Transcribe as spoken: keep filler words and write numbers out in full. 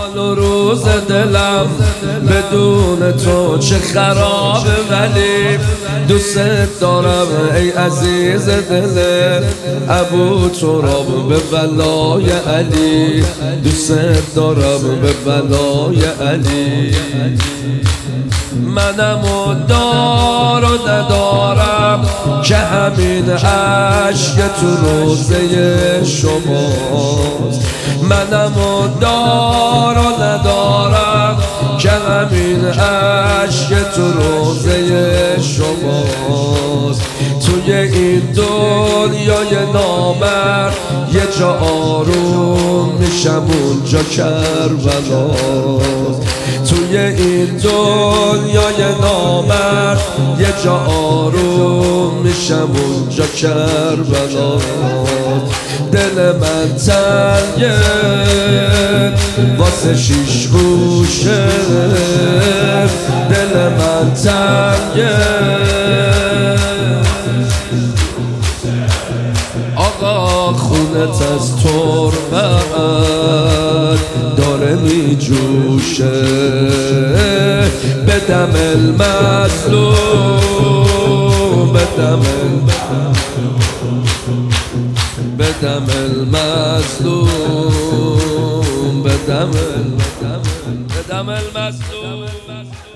حال و روز دلم بدون تو چه خرابه، ولی دوست دارم ای عزیز دل ابو تراب به بلای علی، دوست دارم به بلای علی. منم و دار و ندارم که همین عشق تو روزه شماست. منم و دار و ندارم که همین عشق تو روزه شماست. توی این دنیای نامرد یه جا آروم میشم اونجا کربلاست. توی این دنیای نامرد یه جا آروم میشم اونجا کربلاست. دل من تنگه واسه شیش گوشه، دل من تنگه آقا، خونت از تربت داره می جوشه. بدم المظلوم، بدم بدم المظلوم، بدم بدم المظلوم.